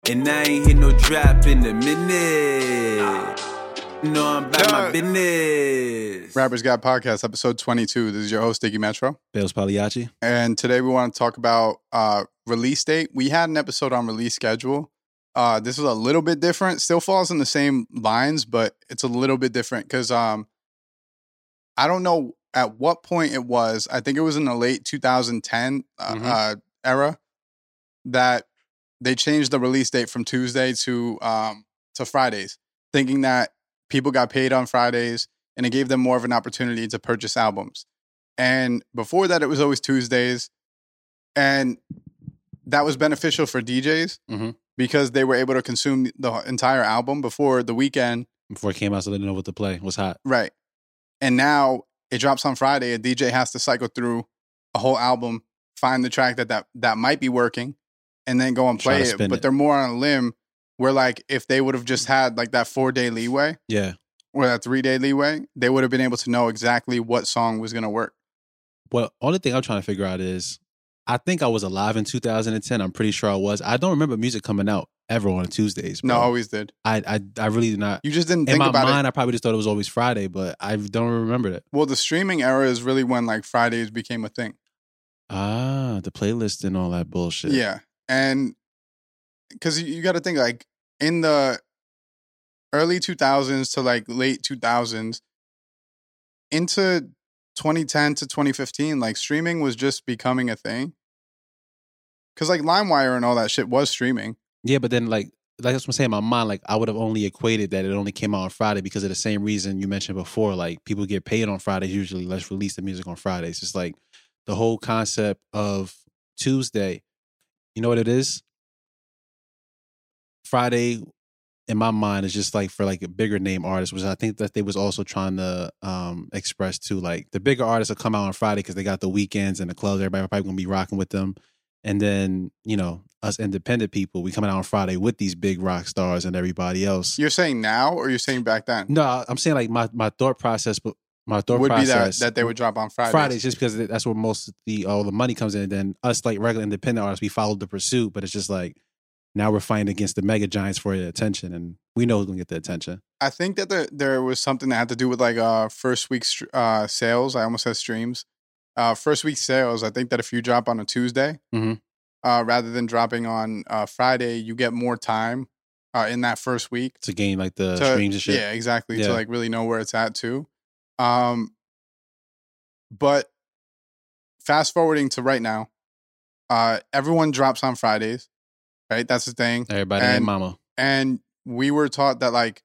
And I ain't hit no drop in a minute. No, I'm about my business. Rappers Got Podcast, episode 22. This is your host, Diggy Metro. Bales Pagliacci. And today we want to talk about release date. We had an episode on release schedule. This is a little bit different. Still falls in the same lines, but it's a little bit different because I don't know at what point it was. I think it was in the late 2010 era that they changed the release date from Tuesday to Fridays, thinking that people got paid on Fridays and it gave them more of an opportunity to purchase albums. And before that, it was always Tuesdays. And that was beneficial for DJs because they were able to consume the entire album before the weekend. Before it came out, so they didn't know what to play. What's hot. Right. And now it drops on Friday. A DJ has to cycle through a whole album, find the track that might be working, and then go and play it. But they're more on a limb where, like, if they would have just had like that 4-day leeway, or that 3-day leeway, they would have been able to know exactly what song was going to work. Well, only thing I'm trying to figure out is, I think I was alive in 2010. I'm pretty sure I was. I don't remember music coming out ever on Tuesdays. Bro. No, always did. I really did not. You just didn't think about it. In my mind, I probably just thought it was always Friday, but I don't remember that. Well, the streaming era is really when like Fridays became a thing. Ah, the playlist and all that bullshit. Yeah. And because you got to think, like, in the early 2000s to like late 2000s, into 2010 to 2015, like, streaming was just becoming a thing. Because like LimeWire and all that shit was streaming. Yeah, but then like that's what I'm saying. In my mind, like, I would have only equated that it only came out on Friday because of the same reason you mentioned before. Like, people get paid on Fridays usually. Let's release the music on Fridays. It's like the whole concept of Tuesday. You know what it is? Friday, in my mind, is just like for like a bigger name artist, which I think that they was also trying to express too. Like, the bigger artists will come out on Friday because they got the weekends and the clubs. Everybody probably gonna be rocking with them. And then, you know, us independent people, we coming out on Friday with these big rock stars and everybody else. You're saying now, or you're saying back then? No, I'm saying like my thought process, but would be that they would drop on Fridays. Fridays, just because that's where most of all the money comes in. And then us, like regular independent artists, we followed the pursuit, but it's just like now we're fighting against the mega giants for the attention, and we know who's gonna get the attention. I think that there was something that had to do with like first week sales. I almost said streams. First week sales. I think that if you drop on a Tuesday, rather than dropping on Friday, you get more time in that first week to gain like the streams and shit. Yeah, exactly. Yeah. To like really know where it's at too. But fast forwarding to right now, everyone drops on Fridays, right? That's the thing. Everybody and mama. And we were taught that like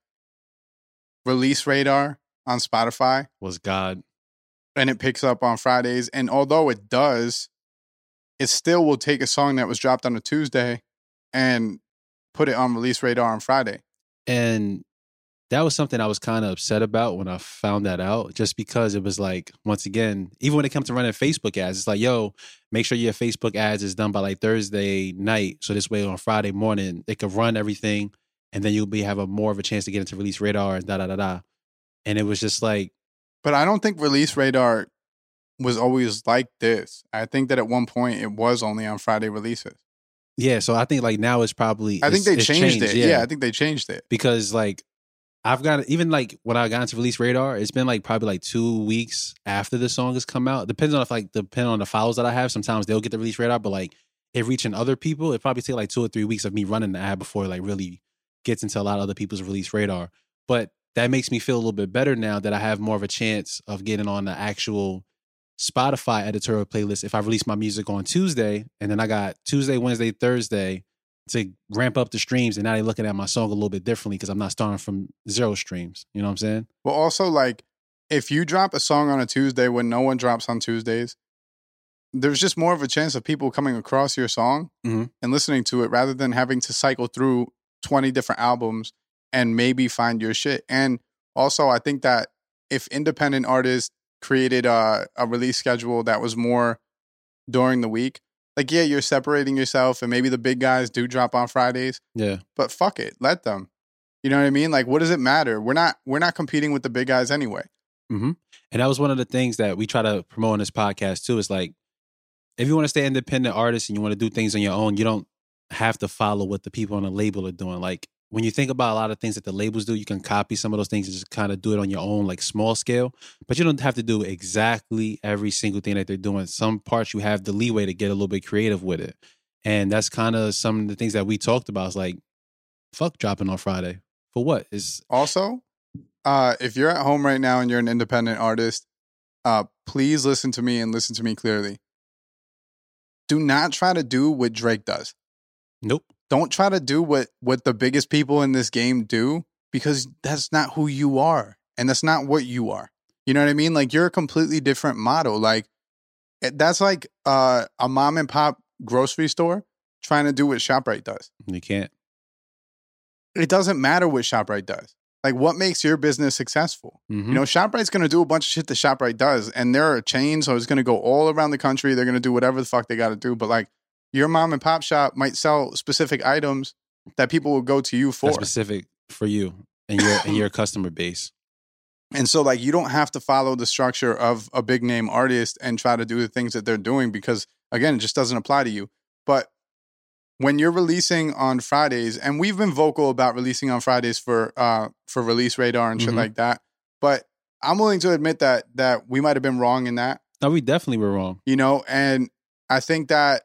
Release Radar on Spotify was God. And it picks up on Fridays. And although it does, it still will take a song that was dropped on a Tuesday and put it on Release Radar on Friday. And that was something I was kind of upset about when I found that out, just because it was like, once again, even when it comes to running Facebook ads, it's like, yo, make sure your Facebook ads is done by like Thursday night. So this way on Friday morning, they could run everything and then you'll have more of a chance to get into Release Radar and da-da-da-da. And it was just like. But I don't think Release Radar was always like this. I think that at one point it was only on Friday releases. Yeah, so I think like now it's probably. I think they changed it. Yeah, I think they changed it. Because like, I've got, even like when I got into Release Radar, it's been like probably like 2 weeks after the song has come out. Depends on the files that I have. Sometimes they'll get the Release Radar, but like it reaching other people, it probably take like 2 or 3 weeks of me running the ad before it like really gets into a lot of other people's Release Radar. But that makes me feel a little bit better now that I have more of a chance of getting on the actual Spotify editorial playlist if I release my music on Tuesday, and then I got Tuesday, Wednesday, Thursday to ramp up the streams, and now they're looking at my song a little bit differently because I'm not starting from 0 streams. You know what I'm saying? Well, also, like, if you drop a song on a Tuesday when no one drops on Tuesdays, there's just more of a chance of people coming across your song and listening to it rather than having to cycle through 20 different albums and maybe find your shit. And also, I think that if independent artists created a release schedule that was more during the week, like, yeah, you're separating yourself and maybe the big guys do drop on Fridays. Yeah. But fuck it. Let them. You know what I mean? Like, what does it matter? We're not competing with the big guys anyway. Mm-hmm. And that was one of the things that we try to promote on this podcast too. Is like, if you want to stay independent artist and you want to do things on your own, you don't have to follow what the people on the label are doing. Like when you think about a lot of things that the labels do, you can copy some of those things and just kind of do it on your own, like small scale. But you don't have to do exactly every single thing that they're doing. Some parts you have the leeway to get a little bit creative with it. And that's kind of some of the things that we talked about. It's like, fuck dropping on Friday. For what? It's also, if you're at home right now and you're an independent artist, please listen to me and listen to me clearly. Do not try to do what Drake does. nope. Don't try to do what the biggest people in this game do, because that's not who you are. And that's not what you are. You know what I mean? Like, you're a completely different model. Like, that's like a mom and pop grocery store trying to do what ShopRite does. You can't. It doesn't matter what ShopRite does. Like, what makes your business successful? Mhm. You know, ShopRite's going to do a bunch of shit that ShopRite does. And they're a chain, so it's going to go all around the country. They're going to do whatever the fuck they got to do. But, like, your mom and pop shop might sell specific items that people will go to you for. That's specific for you and your customer base. And so, like, you don't have to follow the structure of a big name artist and try to do the things that they're doing because, again, it just doesn't apply to you. But when you're releasing on Fridays, and we've been vocal about releasing on Fridays for Release Radar and shit Mhm. like that, but I'm willing to admit that we might have been wrong in that, No, we definitely were wrong. you know, and I think that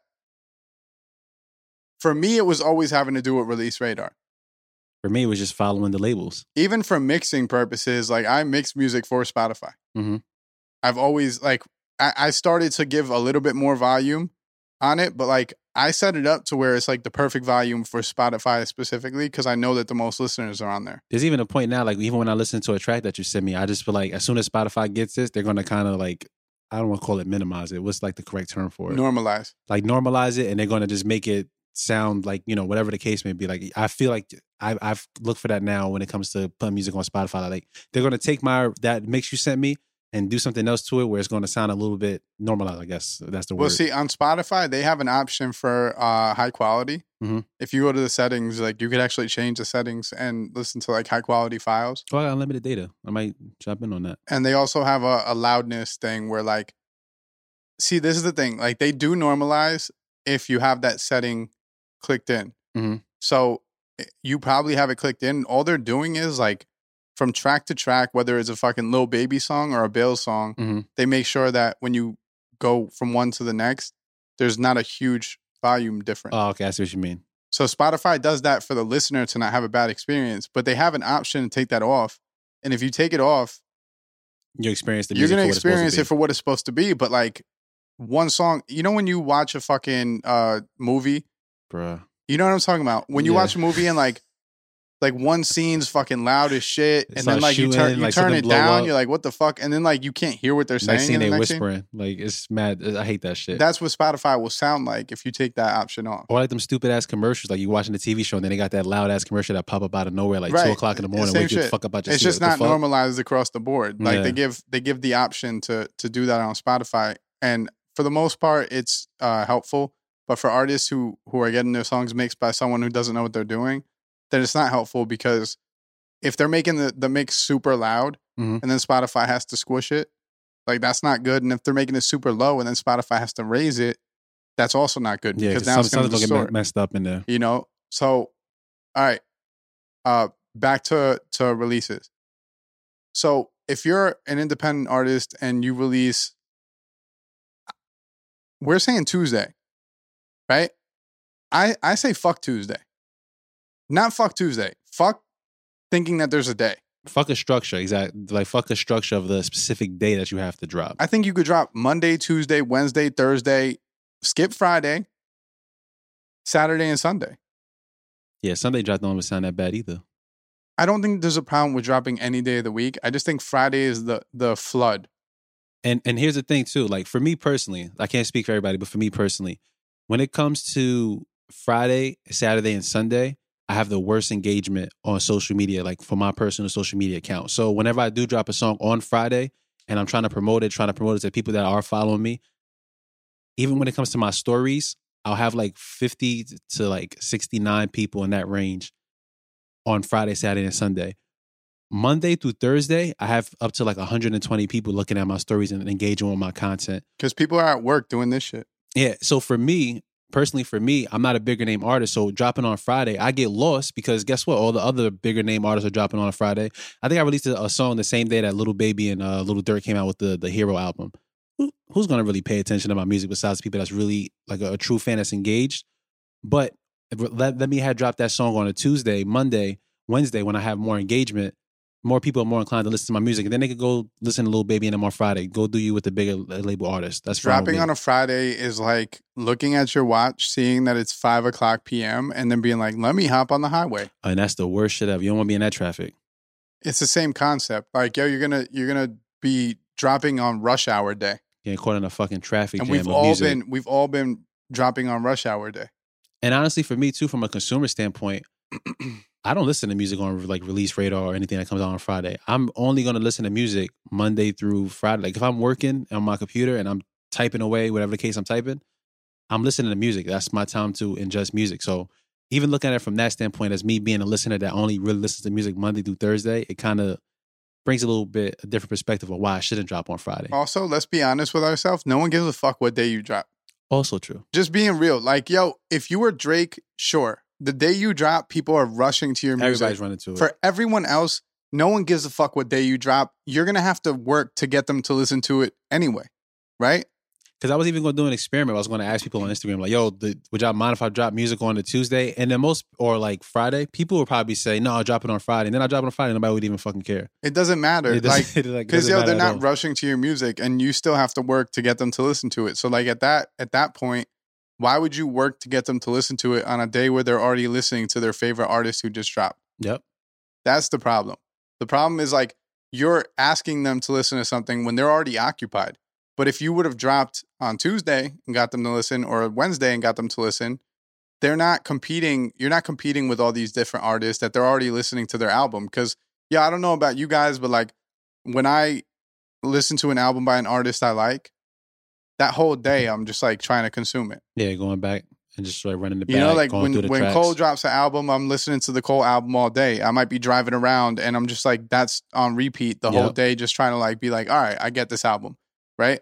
for me, it was always having to do with Release Radar. For me, it was just following the labels. Even for mixing purposes, like, I mix music for Spotify. Mhm. I've always, like, I started to give a little bit more volume on it, but, like, I set it up to where it's, like, the perfect volume for Spotify specifically because I know that the most listeners are on there. There's even a point now, like even when I listen to a track that you sent me, I just feel like as soon as Spotify gets this, they're going to kind of like, I don't want to call it minimize it. What's like the correct term for it? Normalize. Like normalize it, and they're going to just make it sound like, you know, whatever the case may be. Like I feel like I've looked for that now when it comes to putting music on Spotify. Like they're going to take that mix you sent me and do something else to it where it's going to sound a little bit normalized, I guess that's the word. Well, see, on Spotify, they have an option for high quality. Mhm. If you go to the settings, like, you could actually change the settings and listen to, like, high quality files. Oh, I got unlimited data. I might jump in on that. And they also have a loudness thing where, like, see, this is the thing. Like, they do normalize if you have that setting clicked in. Mhm. So you probably have it clicked in. All they're doing is, like, from track to track, whether it's a fucking Lil Baby song or a Bill song, Mhm. they make sure that when you go from one to the next, there's not a huge volume difference. Oh, okay. I see what you mean. So Spotify does that for the listener to not have a bad experience, but they have an option to take that off. And if you take it off, You experience the you're music going to for what it's supposed experience to it for what it's supposed to be. But, like, one song, you know, when you watch a fucking movie, be. Bruh. you know what I'm talking about? When you Yeah. watch a movie and, like one scene's fucking loud as shit, It and then, starts like, you shooting, turn like, turn something it blow down, up. you're like, what the fuck? And then, like, you can't hear what they're saying. Next scene in the they next scene. whispering. Like it's mad. I hate that shit. That's what Spotify will sound like if you take that option off. Or like them stupid ass commercials, like you watching the TV show and then they got that loud ass commercial that pop up out of nowhere, like Right. 2:00 in the morning. Same Wake you the shit. fuck up out your It's seat. just What not the fuck? normalized across the board. Like, Yeah. they give the option to do that on Spotify, and for the most part, it's helpful. But for artists who are getting their songs mixed by someone who doesn't know what they're doing, then it's not helpful, because if they're making the mix super loud Mhm. and then Spotify has to squish it, like, that's not good. And if they're making it super low and then Spotify has to raise it, that's also not good, Yeah, because because now it's going something's to gonna get distort. messed up in there. You know? So, all right. Back to releases. So if you're an independent artist and you release, we're saying Tuesday, right? I say fuck Tuesday. Not fuck Tuesday. Fuck thinking that there's a day. Fuck a structure, exactly. Like fuck a structure of the specific day that you have to drop. I think you could drop Monday, Tuesday, Wednesday, Thursday, skip Friday, Saturday, and Sunday. Yeah, Sunday drop don't even sound that bad either. I don't think there's a problem with dropping any day of the week. I just think Friday is the flood. And here's the thing too, like for me personally, I can't speak for everybody, but for me personally, when it comes to Friday, Saturday, and Sunday, I have the worst engagement on social media, like for my personal social media account. So whenever I do drop a song on Friday and I'm trying to promote it to people that are following me, even when it comes to my stories, I'll have like 50 to like 69 people in that range on Friday, Saturday, and Sunday. Monday through Thursday, I have up to like 120 people looking at my stories and engaging with my content. Because people are at work doing this shit. Yeah. So for me, personally for me, I'm not a bigger name artist, so dropping on Friday, I get lost because guess what? All the other bigger name artists are dropping on a Friday. I think I released a song the same day that Little Baby and Little Durk came out with the Hero album. Who's gonna really pay attention to my music besides people that's really like a true fan that's engaged? But let me have dropped that song on a Tuesday, Monday, Wednesday when I have more engagement. More people are more inclined to listen to my music, and then they could go listen to Lil Baby and them on Friday. Go do you with the bigger label artist. That's dropping on a Friday is like looking at your watch, seeing that it's 5:00 p.m., and then being like, "Let me hop on the highway." And that's the worst shit ever. You don't want to be in that traffic. It's the same concept. Like, yo, you're gonna be dropping on rush hour day. Getting caught in a fucking traffic and jam. We've all been dropping on rush hour day. And honestly, for me too, from a consumer standpoint. I don't listen to music on like Release Radar or anything that comes out on Friday. I'm only going to listen to music Monday through Friday. Like if I'm working on my computer and I'm typing away, whatever the case I'm typing, I'm listening to music. That's my time to ingest music. So even looking at it from that standpoint, as me being a listener that only really listens to music Monday through Thursday, it kind of brings a little bit a different perspective of why I shouldn't drop on Friday. Also, let's be honest with ourselves. No one gives a fuck what day you drop. Also true. Just being real. Like, yo, if you were Drake, sure. The day you drop, people are rushing to your music. Everybody's running to it. For everyone else, no one gives a fuck what day you drop. You're going to have to work to get them to listen to it anyway, right? Because I was even going to do an experiment. I was going to ask people on Instagram, like, yo, would y'all mind if I drop music on a Tuesday? And then or like Friday, people would probably say, no, I'll drop it on Friday. And then I'll drop it on Friday. Nobody would even fucking care. It doesn't matter. Because, yo, they're not rushing to your music and you still have to work to get them to listen to it. So, like, at that point, why would you work to get them to listen to it on a day where they're already listening to their favorite artist who just dropped? Yep. That's the problem. The problem is like you're asking them to listen to something when they're already occupied. But if you would have dropped on Tuesday and got them to listen or Wednesday and got them to listen, they're not competing. You're not competing with all these different artists that they're already listening to their album. Because, yeah, I don't know about you guys, but like when I listen to an album by an artist I like, that whole day, I'm just like trying to consume it. Yeah, going back and just like running the back. You know, like when Cole drops an album, I'm listening to the Cole album all day. I might be driving around and I'm just like, that's on repeat the whole day, just trying to like be like, all right, I get this album, right?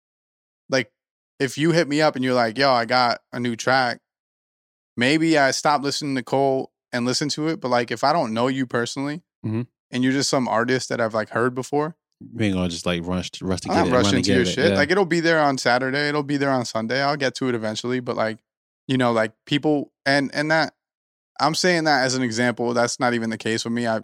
Like if you hit me up and you're like, yo, I got a new track, maybe I stop listening to Cole and listen to it. But like if I don't know you personally and you're just some artist that I've like heard before, you ain't gonna just like rush to get it. I'm not rushing to your shit. Yeah. Like it'll be there on Saturday. It'll be there on Sunday. I'll get to it eventually. But like, you know, like people and that I'm saying that as an example. That's not even the case with me. I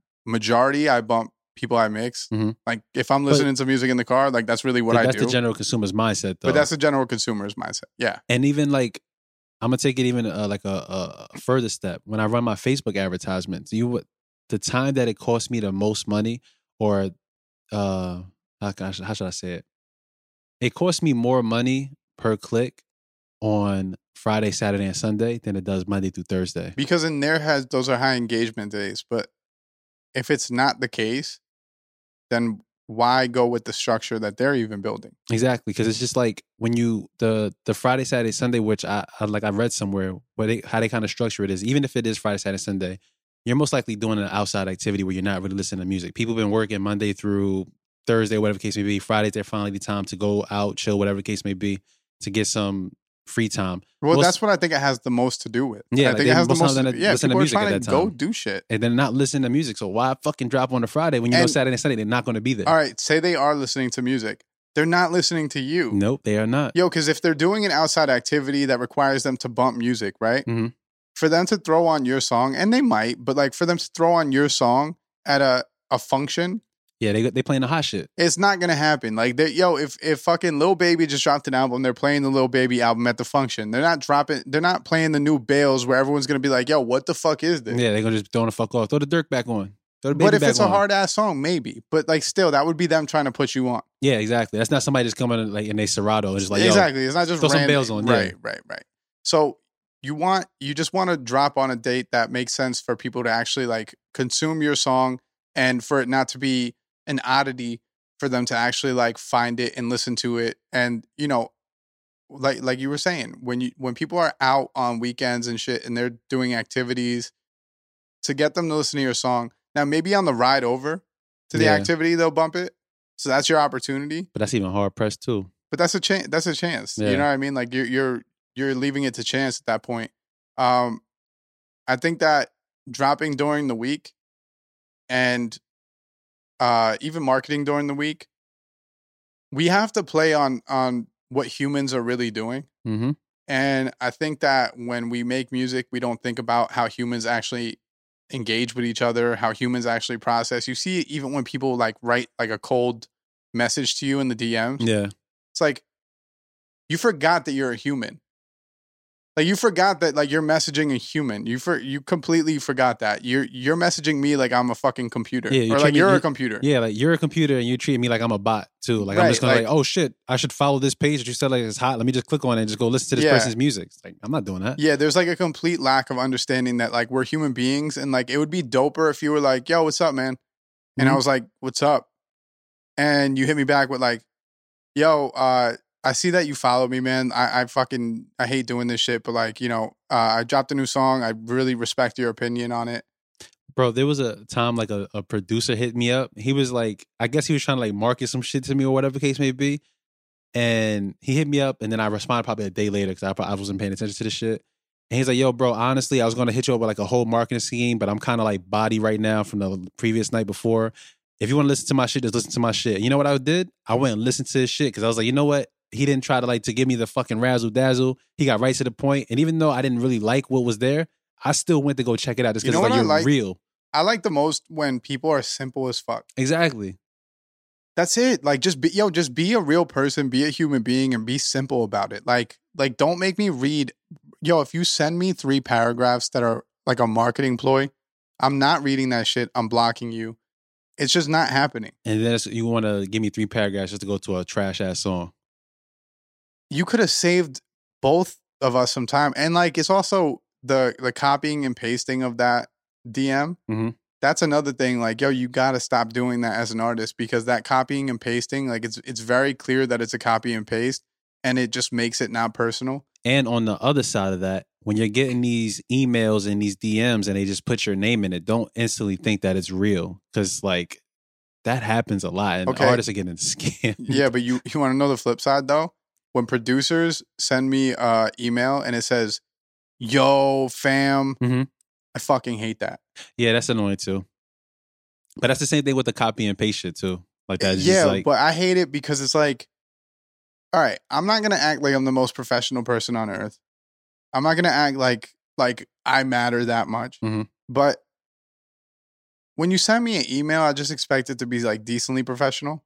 bump people I mix. Like if I'm listening to music in the car, like that's really what I do. That's the general consumer's mindset, though. But that's the general consumer's mindset. Yeah. And even like, I'm gonna take it even like a further step. When I run my Facebook advertisements, the time that it costs me the most money, or how should I say it? It costs me more money per click on Friday, Saturday, and Sunday than it does Monday through Thursday. Because those are high engagement days. But if it's not the case, then why go with the structure that they're even building? Exactly, because it's just like when the Friday, Saturday, Sunday, which I read somewhere, how they kind of structure it is, even if it is Friday, Saturday, Sunday, you're most likely doing an outside activity where you're not really listening to music. People have been working Monday through Thursday, whatever the case may be. Fridays, they're finally the time to go out, chill, whatever the case may be, to get some free time. Well, that's what I think it has the most to do with. Yeah, I think it has the most to do. Yeah, people to are music trying at to that time. go do shit. And they're not listening to music. So why fucking drop on a Friday when you know Saturday and Sunday they're not going to be there? All right, say they are listening to music. They're not listening to you. Nope, they are not. Yo, because if they're doing an outside activity that requires them to bump music, right? Mm-hmm. For them to throw on your song, and they might, but like for them to throw on your song at a function. Yeah, they playing the hot shit. It's not gonna happen. Like, if fucking Lil Baby just dropped an album, they're playing the Lil Baby album at the function. They're not playing the new Bales where everyone's gonna be like, yo, what the fuck is this? Yeah, they're gonna just throw the fuck off. Throw the Durk back on. But if it's a hard ass song, maybe. But like, still, that would be them trying to put you on. Yeah, exactly. That's not somebody just coming in, like in a Serato and just like, yo, exactly. It's not just throw some Bales on. Right. So you just want to drop on a date that makes sense for people to actually like consume your song, and for it not to be an oddity for them to actually like find it and listen to it. And you know, like you were saying, when people are out on weekends and shit and they're doing activities, to get them to listen to your song. Now maybe on the ride over to the activity they'll bump it. So that's your opportunity. But that's even hard pressed too. But that's a chance. Yeah. You know what I mean? Like you're you're leaving it to chance at that point. I think that dropping during the week and even marketing during the week, we have to play on what humans are really doing. Mm-hmm. And I think that when we make music, we don't think about how humans actually engage with each other, how humans actually process. You see it even when people like write like a cold message to you in the DMs. Yeah. It's like, you forgot that you're a human. Like, you forgot that like you're messaging a human. You completely forgot that. You're messaging me like I'm a fucking computer. Yeah, or like you're a computer. Yeah, like you're a computer and you treat me like I'm a bot too. Like Right, I'm just gonna like- oh shit, I should follow this page that you said like it's hot. Let me just click on it and just go listen to this Yeah. person's music. It's like, I'm not doing that. Yeah, there's like a complete lack of understanding that like we're human beings, and like it would be doper if you were like, yo, what's up, man? And I Mhm. was like, what's up? And you hit me back with like, yo, I see that you follow me, man. I hate doing this shit, but like, you know, I dropped a new song. I really respect your opinion on it. Bro, there was a time like a producer hit me up. He was like, I guess he was trying to like market some shit to me or whatever the case may be. And he hit me up and then I responded probably a day later because I wasn't paying attention to the shit. And he's like, yo, bro, honestly, I was going to hit you up with like a whole marketing scheme, but I'm kind of like body right now from the previous night before. If you want to listen to my shit, just listen to my shit. And you know what I did? I went and listened to his shit because I was like, you know what? He didn't try to give me the fucking razzle dazzle. He got right to the point. And even though I didn't really like what was there, I still went to go check it out just You because know like what I you're like? real. I like the most when people are simple as fuck. Exactly. That's it. Like, just be a real person, be a human being, and be simple about it. Like don't make me read. Yo, if you send me 3 paragraphs that are like a marketing ploy, I'm not reading that shit. I'm blocking you. It's just not happening. And then you want to give me 3 paragraphs just to go to a trash ass song. You could have saved both of us some time. And like, it's also the copying and pasting of that DM. Mhm. That's another thing. Like, yo, you got to stop doing that as an artist, because that copying and pasting, like it's very clear that it's a copy and paste, and it just makes it not personal. And on the other side of that, when you're getting these emails and these DMs and they just put your name in it, don't instantly think that it's real. Because like that happens a lot and Okay. artists are getting scammed. Yeah, but you want to know the flip side though? When producers send me email and it says, yo, fam, Mhm. I fucking hate that. Yeah, that's annoying too. But that's the same thing with the copy and paste shit too. Like that. Yeah, Just like, but I hate it because it's like, all right, I'm not going to act like I'm the most professional person on earth. I'm not going to act like I matter that much. Mhm. But when you send me an email, I just expect it to be like decently professional.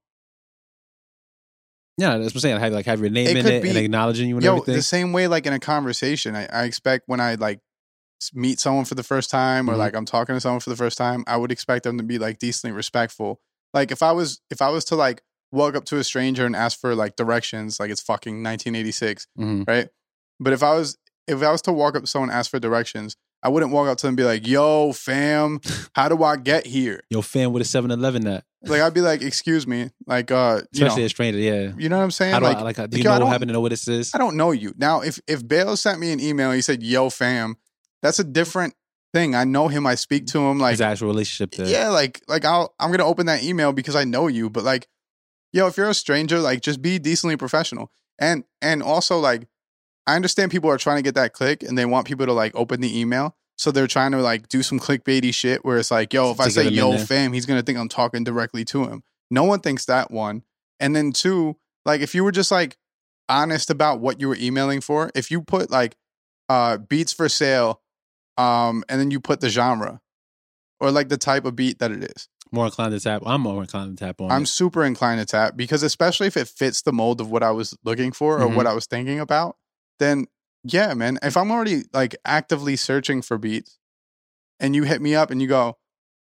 yeah, that's what I'm saying. Have your name It in could it and be- acknowledging you and Yo, everything. the same way like in a conversation, I expect when I like meet someone for the first time or Mhm. like I'm talking to someone for the first time, I would expect them to be like decently respectful. Like if I was to like walk up to a stranger and ask for like directions, like it's fucking 1986, Mhm. right? But if I was to walk up to someone and ask for directions, I wouldn't walk up to them and be like, yo, fam, how do I get here? Your fan with a 7-Eleven that. Like I'd be like, excuse me, like Especially a stranger, yeah. you know what I'm saying? How do Like, do you yo, I know don't- what happened to know what this is? I don't know you. Now, if Bale sent me an email and he said, yo, fam, that's a different thing. I know him. I speak to him. Like, His actual relationship there. yeah, like I'm going to open that email because I know you. But like, yo, if you're a stranger, like just be decently professional. And also like, I understand people are trying to get that click and they want people to like open the email. So they're trying to like do some clickbaity shit where it's like, yo, if To I get say him in yo, there. fam, he's going to think I'm talking directly to him. No one thinks that, one. And then 2, like if you were just like honest about what you were emailing for, if you put like beats for sale, and then you put the genre or like the type of beat that it is, More inclined to tap. I'm more inclined to tap on I'm it. super inclined to tap, because especially if it fits the mold of what I was looking for or Mhm. what I was thinking about, then yeah, man. If I'm already like actively searching for beats and you hit me up and you go,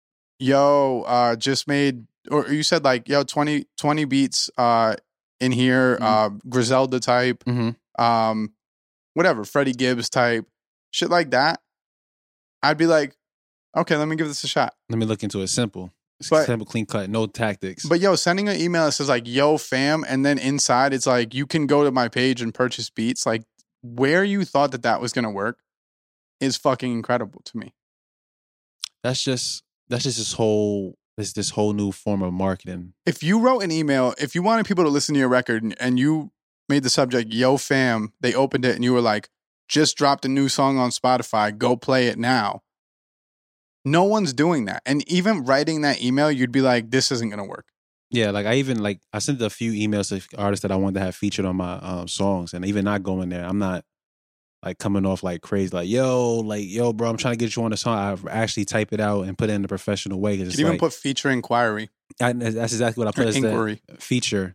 yo, just made, or you said like, yo, 20 beats in here, Griselda type, Mhm. whatever, Freddie Gibbs type, shit like that, I'd be like, okay, let me give this a shot. Let me look into it. Simple. It's But- simple, clean cut, no tactics. But yo, sending an email that says like, yo, fam, and then inside it's like, you can go to my page and purchase beats, like where you thought that was going to work is fucking incredible to me. that's just this whole new form of marketing. If you wrote an email, if you wanted people to listen to your record and you made the subject, yo, fam, they opened it and you were like, just dropped a new song on Spotify. Go play it now. No one's doing that. And even writing that email, you'd be like, this isn't going to work. Yeah, like I sent a few emails to artists that I wanted to have featured on my songs, and even not going there, I'm not like coming off like crazy, like yo, bro, I'm trying to get you on the song. I actually type it out and put it in a professional way. You can even put feature inquiry. That's exactly what I put as inquiry. The feature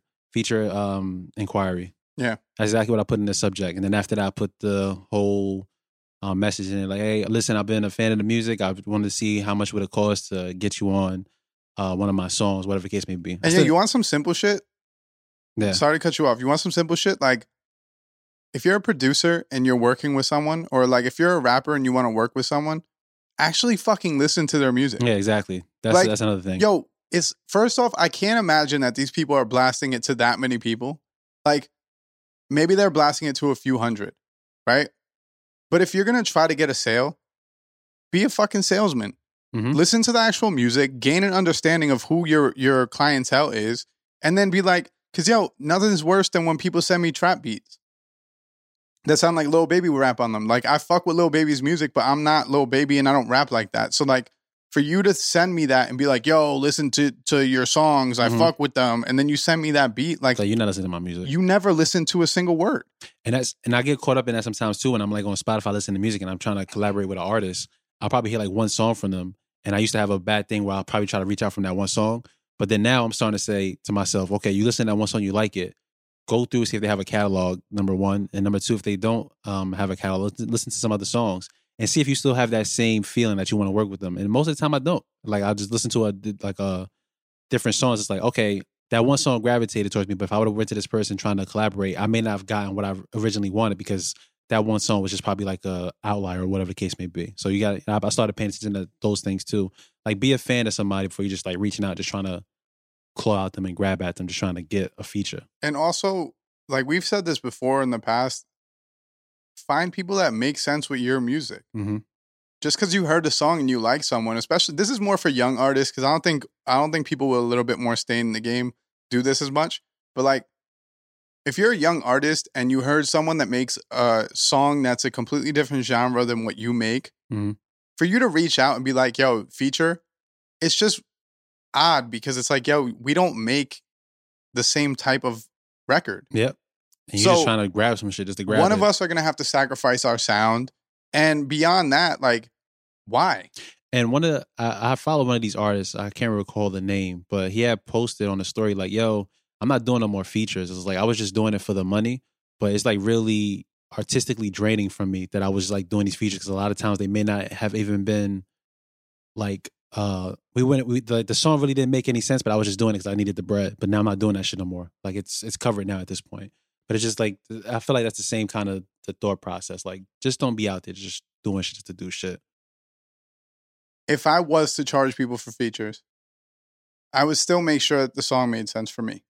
inquiry. Yeah, that's exactly what I put in the subject, and then after that, I put the whole message in it, like, hey, listen, I've been a fan of the music. I wanted to see how much would it cost to get you on one of my songs, whatever the case may be. And yeah, you want some simple shit? Yeah. Sorry to cut you off. You want some simple shit? Like, if you're a producer and you're working with someone, or like if you're a rapper and you want to work with someone, actually fucking listen to their music. Yeah, exactly. That's another thing. Yo, it's first off, I can't imagine that these people are blasting it to that many people. Like, maybe they're blasting it to a few hundred, right? But if you're going to try to get a sale, be a fucking salesman. Mm-hmm. Listen to the actual music, gain an understanding of who your clientele is, and then be like, because yo, nothing's worse than when people send me trap beats that sound like Lil Baby will rap on them. Like, I fuck with Lil Baby's music, but I'm not Lil Baby and I don't rap like that. So like, for you to send me that and be like, yo, listen to your songs, I fuck with them, and then you send me that beat, like you're not listening to my music. You never listen to a single word. And I get caught up in that sometimes too when I'm like on Spotify listening to music and I'm trying to collaborate with an artist. I'll probably hear like one song from them. And I used to have a bad thing where I'll probably try to reach out from that one song. But then now I'm starting to say to myself, okay, you listen to that one song, you like it. Go through, see if they have a catalog, number one. And number two, if they don't have a catalog, listen to some other songs and see if you still have that same feeling that you want to work with them. And most of the time I don't. Like, I'll just listen to a different songs. It's like, okay, that one song gravitated towards me, but if I would have went to this person trying to collaborate, I may not have gotten what I originally wanted because that one song was just probably like a outlier or whatever the case may be. So I started paying attention to those things too. Like, be a fan of somebody before you just like reaching out, just trying to claw out them and grab at them, just trying to get a feature. And also, like we've said this before in the past, find people that make sense with your music. Mm-hmm. Just because you heard a song and you like someone, especially, this is more for young artists, because I don't think people with a little bit more staying in the game do this as much. But like, if you're a young artist and you heard someone that makes a song that's a completely different genre than what you make, for you to reach out and be like, yo, feature, it's just odd because it's like, yo, we don't make the same type of record. Yep. And you're just trying to grab some shit just to grab one of us are going to have to sacrifice our sound. And beyond that, like, why? And I follow one of these artists, I can't recall the name, but he had posted on the story like, yo, I'm not doing no more features. It was like, I was just doing it for the money, but it's like really artistically draining from me that I was like doing these features because a lot of times they may not have even been like, the song really didn't make any sense, but I was just doing it because I needed the bread. But now I'm not doing that shit no more. Like, it's covered now at this point. But it's just like, I feel like that's the same kind of the thought process. Like, just don't be out there just doing shit just to do shit. If I was to charge people for features, I would still make sure that the song made sense for me.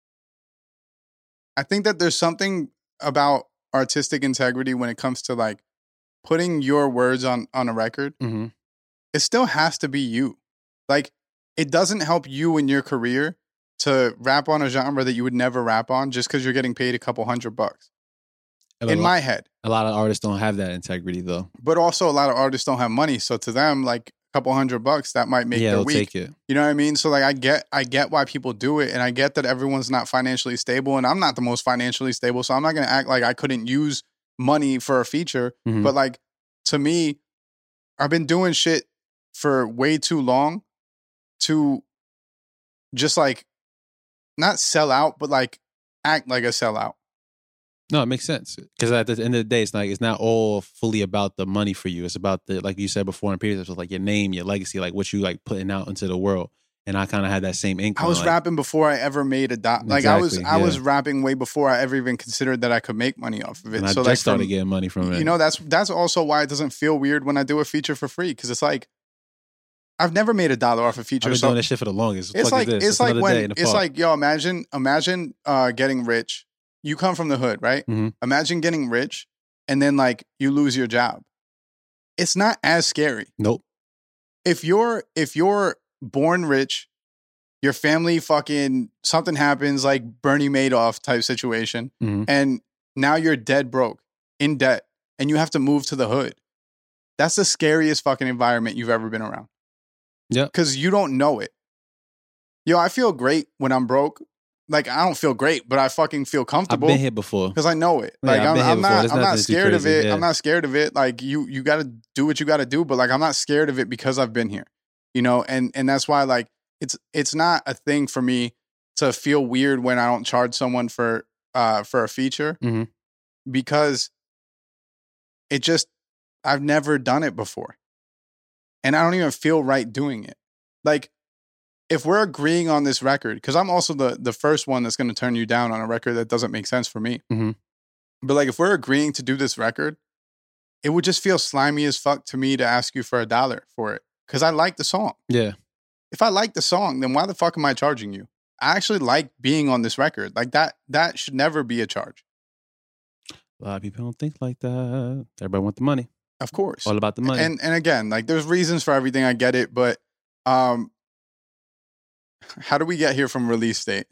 I think that there's something about artistic integrity when it comes to like putting your words on a record. Mm-hmm. It still has to be you. Like, it doesn't help you in your career to rap on a genre that you would never rap on just because you're getting paid a couple $100. In my head. A lot of artists don't have that integrity though. But also a lot of artists don't have money. So to them, like, a couple $100, that might make their week. Take it. You know what I mean? So like, I get why people do it, and I get that everyone's not financially stable, and I'm not the most financially stable, so I'm not gonna act like I couldn't use money for a feature. Mm-hmm. But like, to me, I've been doing shit for way too long to just like not sell out, but like act like a sellout. No, it makes sense. Because at the end of the day, it's not all fully about the money for you. It's about the, like you said before in periods, it's like your name, your legacy, like what you like putting out into the world. And I kind of had that same inkling. I was rapping before I ever made a dot. Like, exactly, I was rapping way before I ever even considered that I could make money off of it. And I so just like started getting money from it. You know, that's also why it doesn't feel weird when I do a feature for free, because it's like, I've never made $1 off a feature. I've been doing this shit for the longest. It's like yo, imagine getting rich. You come from the hood, right? Mm-hmm. Imagine getting rich and then like you lose your job. It's not as scary. Nope. If you're born rich, your family fucking something happens like Bernie Madoff type situation, mm-hmm. and now you're dead broke, in debt. and you have to move to the hood. That's the scariest fucking environment you've ever been around. Yeah. Because you don't know it. Yo, I feel great when I'm broke. Like, I don't feel great, but I fucking feel comfortable. I've been here before. Because I know it. Like, Yeah, I'm not nothing scared too of crazy. it. Yeah. I'm not scared of it. Like, you got to do what you got to do. But, like, I'm not scared of it because I've been here. You know? And that's why, like, it's not a thing for me to feel weird when I don't charge someone for a feature. Mm-hmm. Because it just, I've never done it before. And I don't even feel right doing it. Like, if we're agreeing on this record, because I'm also the first one that's going to turn you down on a record that doesn't make sense for me. Mm-hmm. But like, if we're agreeing to do this record, it would just feel slimy as fuck to me to ask you for $1 for it. Because I like the song. Yeah. If I like the song, then why the fuck am I charging you? I actually like being on this record. Like that should never be a charge. A lot of people don't think like that. Everybody want the money. Of course. All about the money. And again, like there's reasons for everything. I get it. But how do we get here from release date?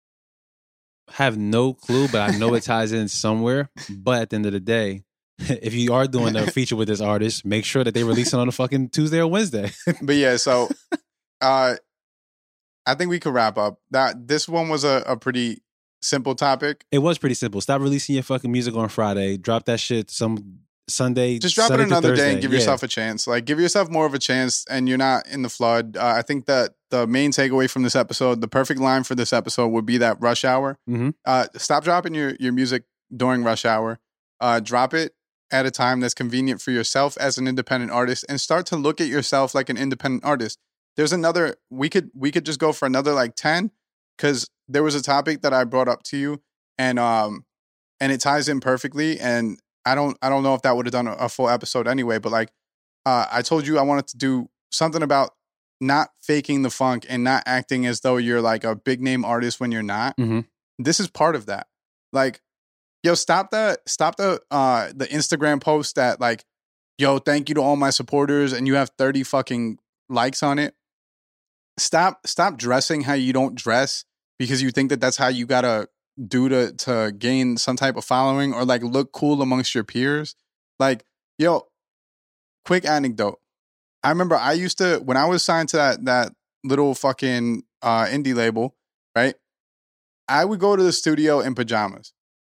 Have no clue, but I know it ties in somewhere. But at the end of the day, if you are doing a feature with this artist, make sure that they release it on a fucking Tuesday or Wednesday. But yeah, so I think we could wrap up. This one was a pretty simple topic. It was pretty simple. Stop releasing your fucking music on Friday. Drop that shit some Sunday. Just drop Sunday it another Thursday. day and give yourself a chance. Like, give yourself more of a chance, and you're not in the flood. I think that the main takeaway from this episode, the perfect line for this episode would be that rush hour. Mm-hmm. Stop dropping your music during rush hour. Drop it at a time that's convenient for yourself as an independent artist, and start to look at yourself like an independent artist. There's another, we could just go for another like 10, because there was a topic that I brought up to you, and it ties in perfectly. And I don't know if that would have done a full episode anyway, but like I told you I wanted to do something about not faking the funk and not acting as though you're like a big name artist when you're not. Mm-hmm. This is part of that. Like, yo, stop the Instagram post that like, yo, thank you to all my supporters, and you have 30 fucking likes on it. Stop dressing how you don't dress because you think that that's how you gotta do to gain some type of following or like look cool amongst your peers. Like, yo, quick anecdote. I remember I used to, when I was signed to that little fucking indie label, right? I would go to the studio in pajamas.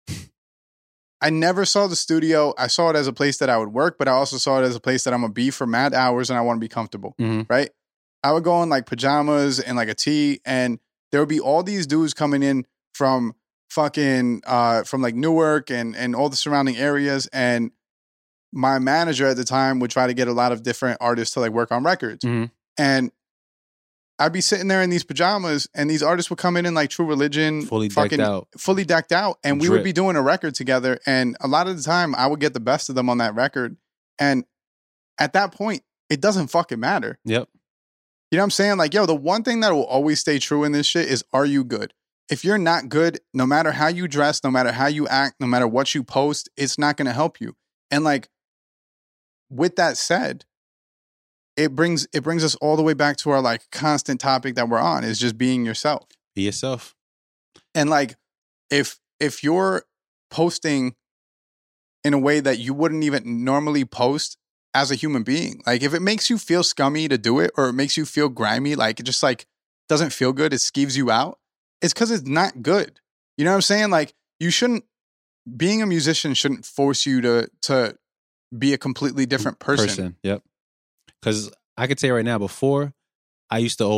I never saw the studio. I saw it as a place that I would work, but I also saw it as a place that I'm gonna be for mad hours and I want to be comfortable, right? I would go in like pajamas and like a tee, and there would be all these dudes coming in from fucking from like Newark and all the surrounding areas, and my manager at the time would try to get a lot of different artists to like work on records. And I'd be sitting there in these pajamas, and these artists would come in like True Religion, fully decked out, and we would be doing a record together. And a lot of the time, I would get the best of them on that record. And at that point, it doesn't fucking matter. Yep. You know what I'm saying? Like, yo, the one thing that will always stay true in this shit is, are you good? If you're not good, no matter how you dress, no matter how you act, no matter what you post, it's not going to help you. And like, with that said, it brings us all the way back to our like constant topic that we're on, is just being yourself. Be yourself. And like, if you're posting in a way that you wouldn't even normally post as a human being, like if it makes you feel scummy to do it, or it makes you feel grimy, like it just like doesn't feel good, it skeeves you out, it's because it's not good. You know what I'm saying? Like, you shouldn't, being a musician shouldn't force you to be a completely different person. Yep. Because I could say right now, before, I used to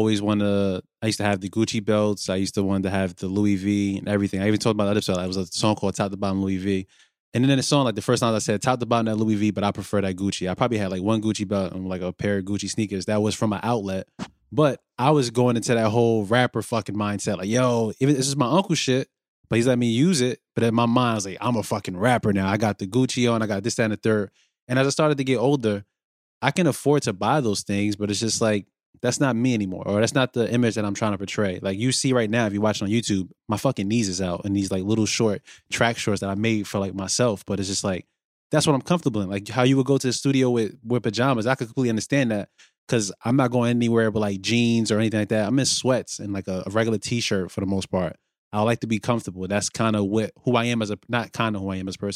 have the Gucci belts. I used to want to have the Louis V and everything. I even told about the other song. It was a song called Top to Bottom Louis V. And then in the song, like the first time I said top to bottom that Louis V, but I prefer that Gucci. I probably had like one Gucci belt and like a pair of Gucci sneakers. That was from my outlet. But I was going into that whole rapper fucking mindset. Like, yo, even this is my uncle's shit, but he's let me use it. But in my mind, I was like, I'm a fucking rapper now. I got the Gucci on. I got this, that, and the third. And as I started to get older, I can afford to buy those things, but it's just like, that's not me anymore. Or that's not the image that I'm trying to portray. Like, you see right now, if you're watching on YouTube, my fucking knees is out in these like little short track shorts that I made for like myself. But it's just like, that's what I'm comfortable in. Like how you would go to the studio with pajamas. I could completely understand that, because I'm not going anywhere but like jeans or anything like that. I'm in sweats and like a regular t-shirt for the most part. I like to be comfortable. That's kind of who I am not kind of who I am as a person.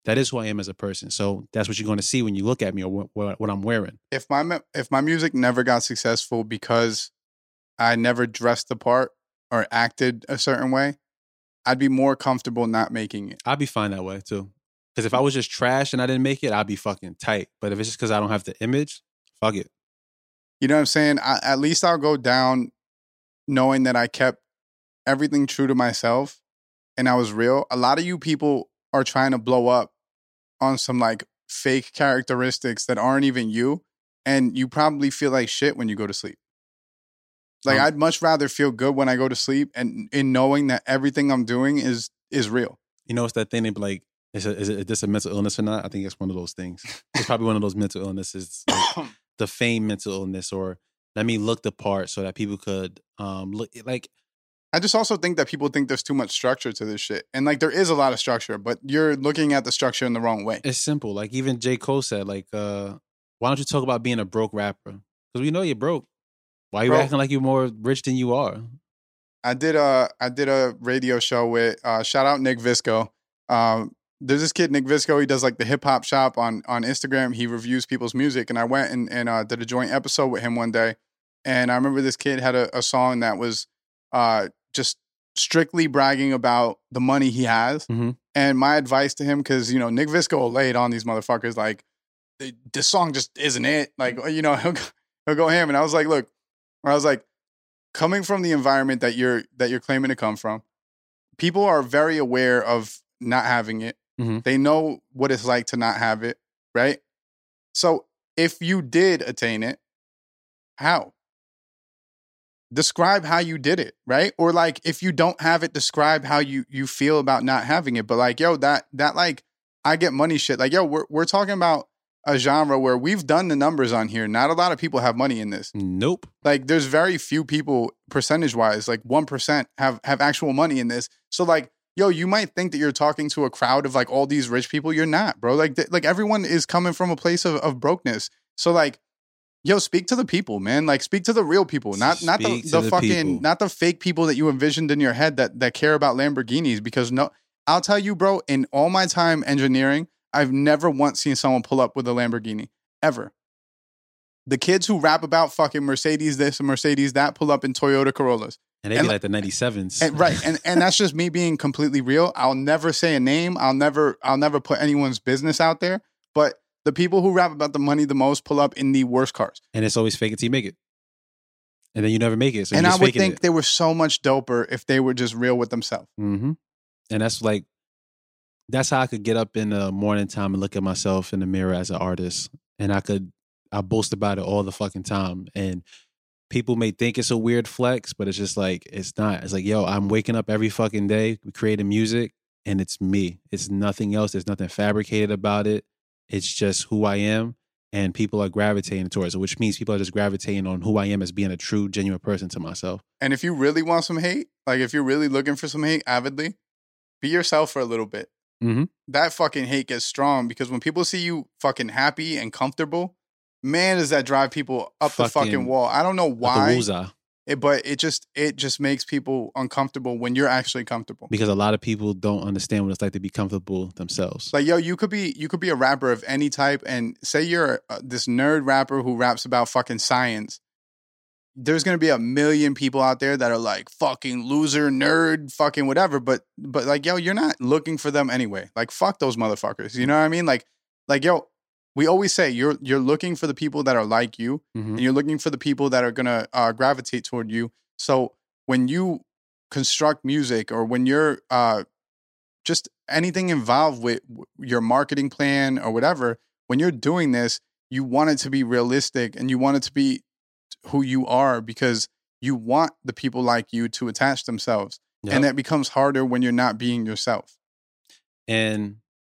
That is who I am as a person. So that's what you're going to see when you look at me or what I'm wearing. If my music never got successful because I never dressed the part or acted a certain way, I'd be more comfortable not making it. I'd be fine that way too. Because if I was just trash and I didn't make it, I'd be fucking tight. But if it's just because I don't have the image, fuck it. You know what I'm saying? At least I'll go down knowing that I kept everything true to myself and I was real. A lot of you people are trying to blow up on some like fake characteristics that aren't even you. And you probably feel like shit when you go to sleep. Like I'd much rather feel good when I go to sleep and in knowing that everything I'm doing is real. You know, it's that thing they be like, is this a mental illness or not? I think it's one of those things. It's probably one of those mental illnesses, like the fame mental illness, or let me look the part so that people could look like. I just also think that people think there's too much structure to this shit. And like there is a lot of structure, but you're looking at the structure in the wrong way. It's simple. Like even J. Cole said, like, why don't you talk about being a broke rapper? Because we know you're broke. Why are you acting like you're more rich than you are? I did a radio show with shout out Nick Visco. There's this kid, Nick Visco. He does like the hip hop shop on Instagram. He reviews people's music. And I went and did a joint episode with him one day. And I remember this kid had a song that was just strictly bragging about the money he has. Mm-hmm. And my advice to him, because, you know, Nick Visco will lay it on these motherfuckers like, this song just isn't it. Like, you know, he'll go ham. And I was like, look, coming from the environment that you're claiming to come from, people are very aware of not having it. Mm-hmm. They know what it's like to not have it, right? So if you did attain it, how? Describe how you did it, right? Or like if you don't have it, describe how you feel about not having it. But like, yo, that like I get money shit. Like, yo, we're talking about a genre where we've done the numbers on here. Not a lot of people have money in this. Nope. Like there's very few people percentage wise, like 1% have actual money in this. So like, yo, you might think that you're talking to a crowd of like all these rich people. You're not, bro. Like everyone is coming from a place of brokenness. So like, yo, speak to the people, man. Like speak to the real people, not the fucking people. Not the fake people that you envisioned in your head that care about Lamborghinis. Because no, I'll tell you, bro, in all my time engineering, I've never once seen someone pull up with a Lamborghini, ever. The kids who rap about fucking Mercedes this and Mercedes that pull up in Toyota Corollas. And they be like the 97s. And that's just me being completely real. I'll never say a name. I'll never put anyone's business out there. But the people who rap about the money the most pull up in the worst cars. And it's always fake it till you make it. And then you never make it. So and you're I just would faking think it. they were so much doper if they were just real with themselves. Mm-hmm. And that's like, that's how I could get up in the morning time and look at myself in the mirror as an artist. And I boast about it all the fucking time. And people may think it's a weird flex, but it's just like, it's not. It's like, yo, I'm waking up every fucking day creating music and it's me. It's nothing else. There's nothing fabricated about it. It's just who I am. And people are gravitating towards it, which means people are just gravitating on who I am as being a true, genuine person to myself. And if you really want some hate, like if you're really looking for some hate avidly, be yourself for a little bit. Mm-hmm. That fucking hate gets strong because when people see you fucking happy and comfortable, man, does that drive people up the fucking wall. I don't know why, but it just makes people uncomfortable when you're actually comfortable. Because a lot of people don't understand what it's like to be comfortable themselves. Like, yo, you could be a rapper of any type, and say you're this nerd rapper who raps about fucking science. There's going to be a million people out there that are like fucking loser, nerd, fucking whatever. But like, yo, you're not looking for them anyway. Like, fuck those motherfuckers. You know what I mean? Like, yo, we always say you're looking for the people that are like you, mm-hmm. and you're looking for the people that are going to gravitate toward you. So when you construct music or when you're just anything involved with your marketing plan or whatever, when you're doing this, you want it to be realistic and you want it to be who you are because you want the people like you to attach themselves. Yep. And that becomes harder when you're not being yourself. And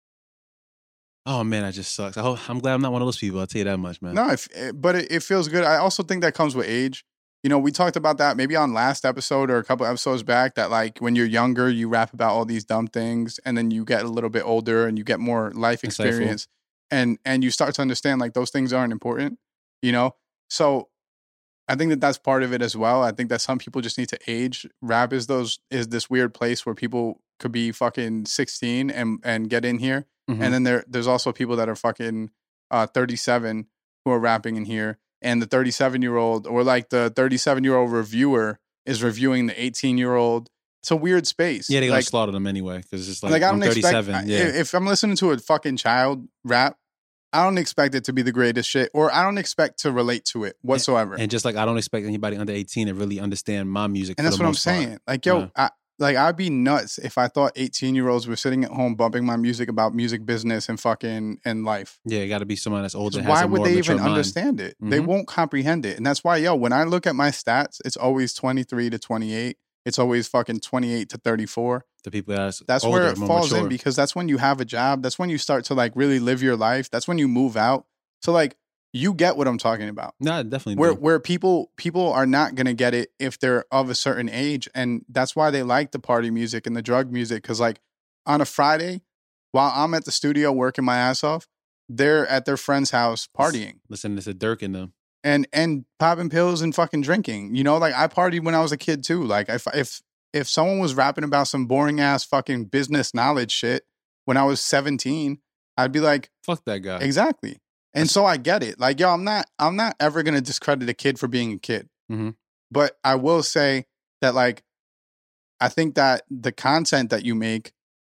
oh man, that just sucks. I'm glad I'm not one of those people. I'll tell you that much, man. No, but it feels good. I also think that comes with age. You know, we talked about that maybe on last episode or a couple episodes back that like when you're younger, you rap about all these dumb things and then you get a little bit older and you get more life experience and you start to understand like those things aren't important, you know? So I think that that's part of it as well. I think that some people just need to age. Rap is this weird place where people could be fucking 16 and get in here Mhm. And then there's also people that are fucking 37 who are rapping in here, and the 37-year-old or like the 37-year-old reviewer is reviewing the 18-year-old. It's a weird space. Yeah, they're gonna like, slaughter them anyway because it's like, like I I'm don't expect 37. Yeah, if I'm listening to a fucking child rap, I don't expect it to be the greatest shit, or I don't expect to relate to it whatsoever. and just like I don't expect anybody under 18 to really understand my music. And for that's the what I'm most part. saying. Like, yo, I'd be nuts if I thought 18-year-olds were sitting at home bumping my music about music business and fucking and life. Yeah, it got to be someone that's older. Has Why a would more they mature even mind. understand it? They Mhm. won't comprehend it. And that's why, yo, when I look at my stats, it's always 23 to 28. It's always fucking 28 to 34. The people that's That's older, where it more falls mature. in, because that's when you have a job. That's when you start to like really live your life. That's when you move out. So like, you get what I'm talking about. No, definitely. Where people are not gonna get it if they're of a certain age, and that's why they like the party music and the drug music. Because like on a Friday, while I'm at the studio working my ass off, they're at their friend's house partying Listen to Dirk in them. and popping pills and fucking drinking. You know, like I partied when I was a kid too. Like if someone was rapping about some boring ass fucking business knowledge shit when I was 17, I'd be like, Fuck that guy. exactly. And so I get it. Like, yo, I'm not ever gonna discredit a kid for being a kid. Mhm. But I will say that, like, I think that the content that you make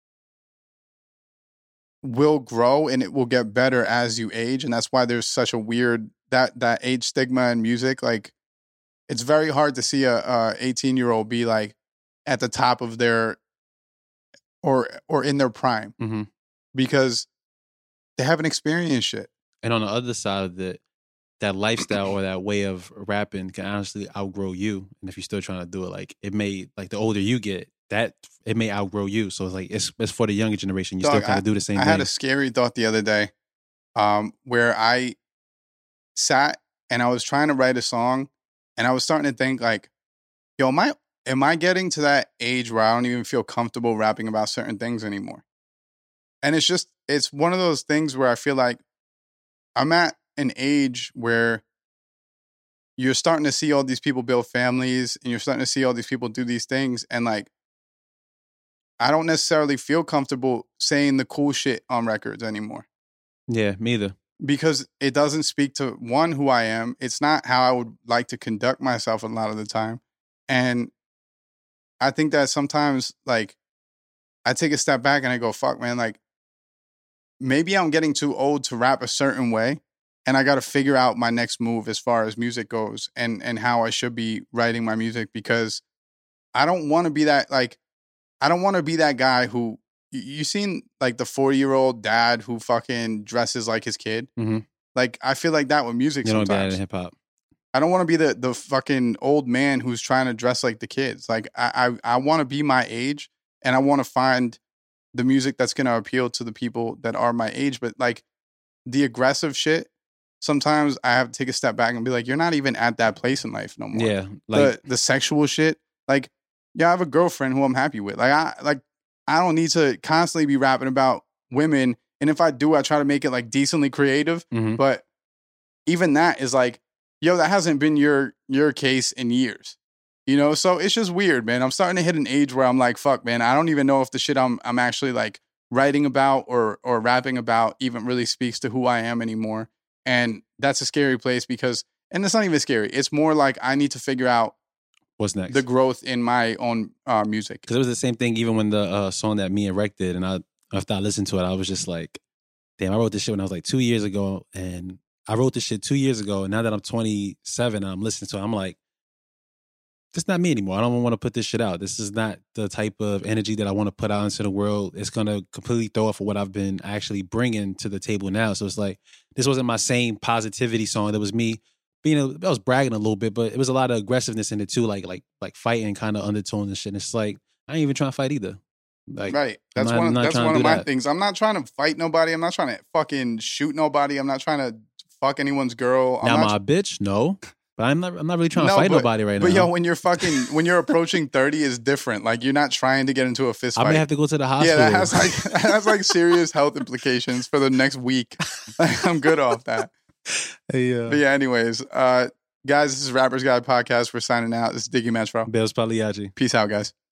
will grow and it will get better as you age. And that's why there's such a weird that age stigma in music. Like, it's very hard to see a 18-year-old be like at the top of their or in their prime Mhm. because they haven't experienced shit. And on the other side of it, that lifestyle or that way of rapping can honestly outgrow you. And if you're still trying to do it, like it may, like the older you get, that it may outgrow you. So it's like it's for the younger generation. You Dog, still kind of do the same I thing. had a scary thought the other day, where I sat and I was trying to write a song, and I was starting to think like, yo, am I getting to that age where I don't even feel comfortable rapping about certain things anymore? And it's one of those things where I feel like I'm at an age where you're starting to see all these people build families and you're starting to see all these people do these things. And like, I don't necessarily feel comfortable saying the cool shit on records anymore Yeah, me either. because it doesn't speak to one, who I am. It's not how I would like to conduct myself a lot of the time. And I think that sometimes like I take a step back and I go, fuck, man, like maybe I'm getting too old to rap a certain way. And I got to figure out my next move as far as music goes and how I should be writing my music, because I don't want to be that, like, I don't want to be that guy who, you seen like the 40-year-old dad who fucking dresses like his kid? Mhm. Like, I feel like that with music You don't get it sometimes. in hip hop. I don't want to be the fucking old man who's trying to dress like the kids. Like, I want to be my age, and I want to find the music that's going to appeal to the people that are my age. But like the aggressive shit, sometimes I have to take a step back and be like, you're not even at that place in life no more. Yeah, like The sexual shit, like, yeah, I have a girlfriend who I'm happy with. I don't need to constantly be rapping about women. And if I do, I try to make it like decently creative. Mhm. But even that is like, yo, that hasn't been your case in years. You know, so it's just weird, man. I'm starting to hit an age where I'm like, fuck, man, I don't even know if the shit I'm actually like writing about or rapping about even really speaks to who I am anymore. And that's a scary place because, and it's not even scary. It's more like I need to figure out what's next? the growth in my own music. Because it was the same thing even when the song that me and Rec did, and after I listened to it, I was just like, damn, I wrote this shit when I was like 2 years ago, and I wrote this shit 2 years ago, and now that I'm 27 and I'm listening to it, I'm like, this is not me anymore. I don't want to put this shit out. This is not the type of energy that I want to put out into the world. It's going to completely throw off of what I've been actually bringing to the table now. So it's like, this wasn't my same positivity song. That was me I was bragging a little bit, but it was a lot of aggressiveness in it too, like fighting kind of undertones and shit. And it's like, I ain't even trying to fight either. Like, Right. That's I'm not trying one to of do my that. things. I'm not trying to fight nobody. I'm not trying to fucking shoot nobody. I'm not trying to fuck anyone's girl. Now my bitch, no. But I'm not really trying to No, fight but- nobody right now. But yo, when you're approaching 30 is different. Like, you're not trying to get into a fist I fight. may have to go to the hospital. Yeah, that has like serious health implications for the next week. I'm good off that. Hey, But yeah, anyways, guys, this is Rappers Guide Podcast. We're signing out. This is Diggy Metro. Bales Pagliacci. Peace out, guys.